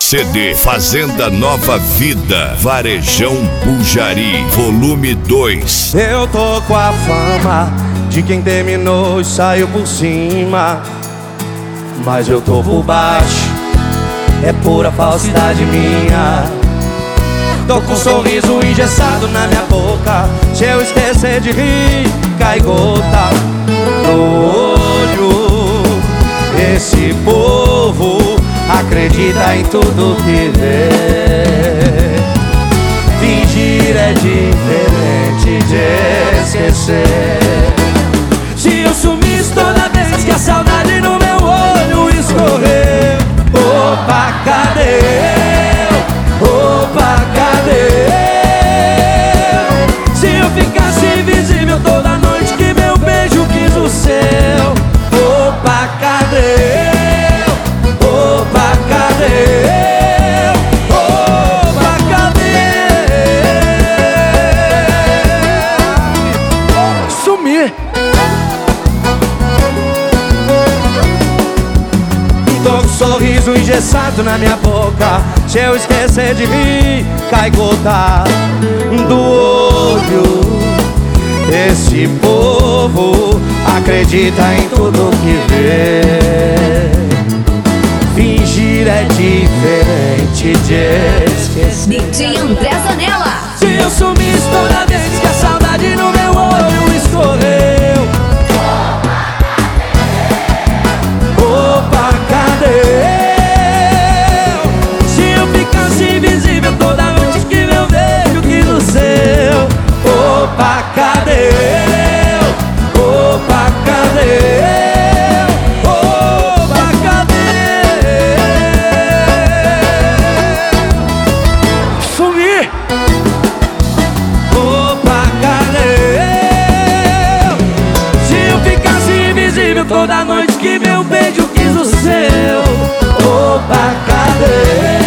CD Fazenda Nova Vida, Varejão Bujari, volume 2. Eu tô com a fama de quem terminou e saiu por cima, mas eu tô por baixo, é pura falsidade minha. Tô com um sorriso engessado na minha boca, se eu esquecer de rir, cai gota no olho. Esse povo acredita em tudo que vê. Fingir é diferente de esquecer. Se eu sumisse toda vez que a saudade no meu olho escorreu, opa, cadê eu? Opa, cadê eu? Se eu ficasse invisível toda noite que meu beijo quis o seu, opa, cadê eu? Opa, cadê eu? Opa, cadê? Sumir. Tô com um sorriso engessado na minha boca, se eu esquecer de rir, cai gota do olho. Esse povo acredita em tudo que vê. Fingir é diferente de esquecer. DJ André Zanella. Se eu sumisse toda vez que a saudade no meu olho escorreu, opa, cadê eu? Se eu ficasse invisível toda noite que meu beijo quis o seu, opa, cadê eu? Opa, cadê eu? Opa, cadê eu? Sumir. Opa, cadê eu? Se eu ficasse invisível toda noite que meu beijo quis o seu, opa, cadê eu?